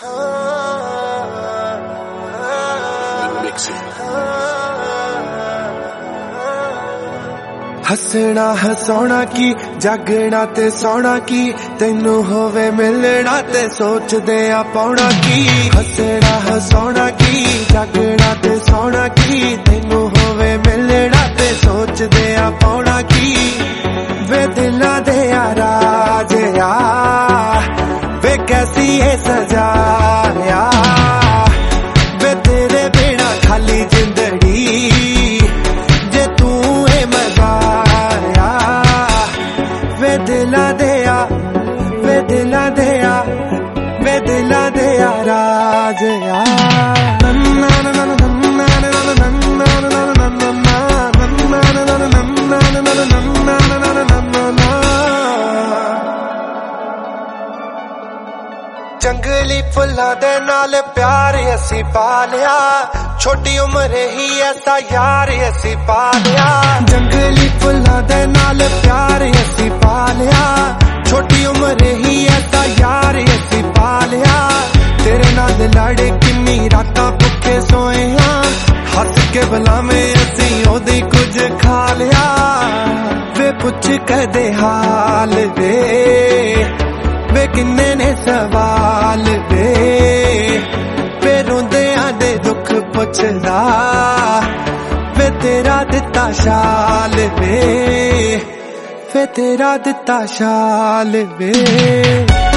हसना हसाउणा की जागना ते सौना की तैनू होवे मिलना ते सोचदे आ पाउणा की। हसना हसाउणा की जागना ते सौना की तैनू होवे मिलना ते सोचदे आ पाउणा की। वे दिलां दे राज आ वे कैसी है सजा आ वे तेरे बिना खाली जिंदगी जे तू है मजा वे दिलां दे राज आ। जंगली फुल्लां दे नाल प्यार असी पा लिया छोटी उम्र ही ऐसा यार असी पा लिया। जंगली फुल्लां दे नाल प्यार असी पा लिया छोटी उम्र ही ऐसा यार असी पा लिया। तेरे नाल लड़ किन्नी रातां भुखे सोए हां हस के बुलावे असी ओदी कुछ खा लिया। वे पुछ कदे हाल वे किन्ने ने सवाल वे रोंदियां दे दुख पुछदा वे तेरा दिता शाल वे तेरा दिता शाल वे।